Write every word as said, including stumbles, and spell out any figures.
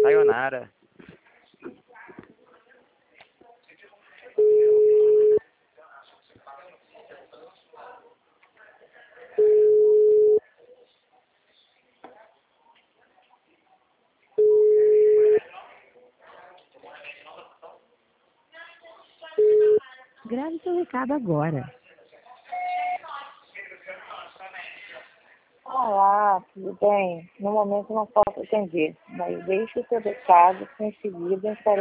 Sayonara. Grave seu recado agora. Olá, tudo bem? No momento não posso atender, mas deixe o seu recado, que em seguida estarei